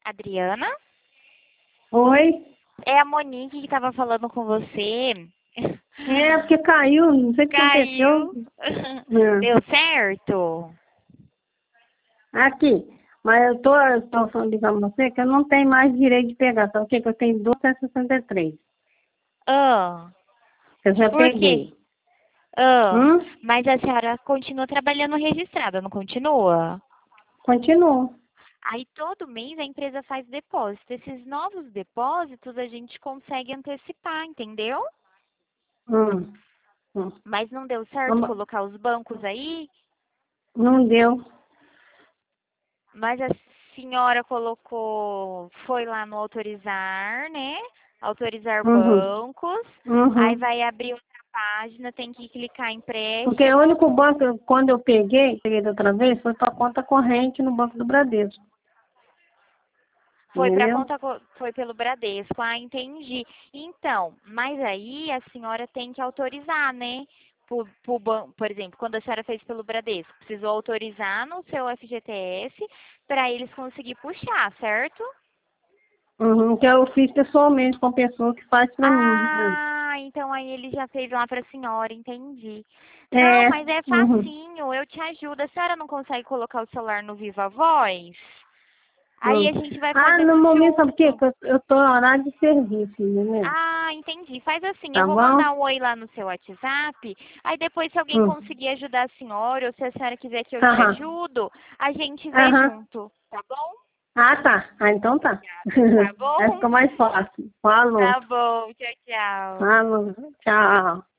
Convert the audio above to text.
Adriana? Oi? É a Monique que tava falando com você. É, porque caiu, não sei o que aconteceu. Caiu. É. Deu certo? Aqui, mas eu tô falando de você que eu não tenho mais direito de pegar, sabe o quê? Que eu tenho 263. Ah, Eu já por quê? peguei. Ah, Hum? mas a senhora continua trabalhando registrada, não continua? Continuo. Aí todo mês a empresa faz depósito. Esses novos depósitos a gente consegue antecipar, entendeu? Hum. Hum. Mas não deu certo Vamos- colocar os bancos aí? Não deu. Mas a senhora colocou, foi lá no autorizar, né? Autorizar Uhum. bancos. Aí Uhum. vai abrir outra página, tem que clicar em Porque o empréstimo. único banco, quando eu peguei da outra vez, foi para conta corrente no Banco do Bradesco. Foi para Entendeu? conta, foi pelo Bradesco. Ah, entendi. Então, mas aí a senhora tem que autorizar, né? Por exemplo, quando a senhora fez pelo Bradesco, precisou autorizar no seu FGTS para eles conseguir puxar, certo? Uhum. Que eu fiz pessoalmente com a pessoa que faz para mim. Ah, então aí ele já fez lá para a senhora, entendi. Não, É. mas é Uhum. facinho, eu te ajudo. A senhora não consegue colocar o celular no Viva Voz? Aí Hum. a gente vai Ah, no fazendo momento, sabe o quê? junto. Que eu tô em horário de serviço, entendeu? Ah, entendi. Faz assim, eu Tá vou bom? mandar um oi lá no seu WhatsApp. Aí depois, se alguém Hum. conseguir ajudar a senhora, ou se a senhora quiser que eu te Aham. ajudo, a gente vê Aham. junto. Tá bom? Ah, tá. Ah, então tá. Tá Aí bom? fica mais fácil. Falou. Tá bom. Tchau, tchau. Falou. Tchau.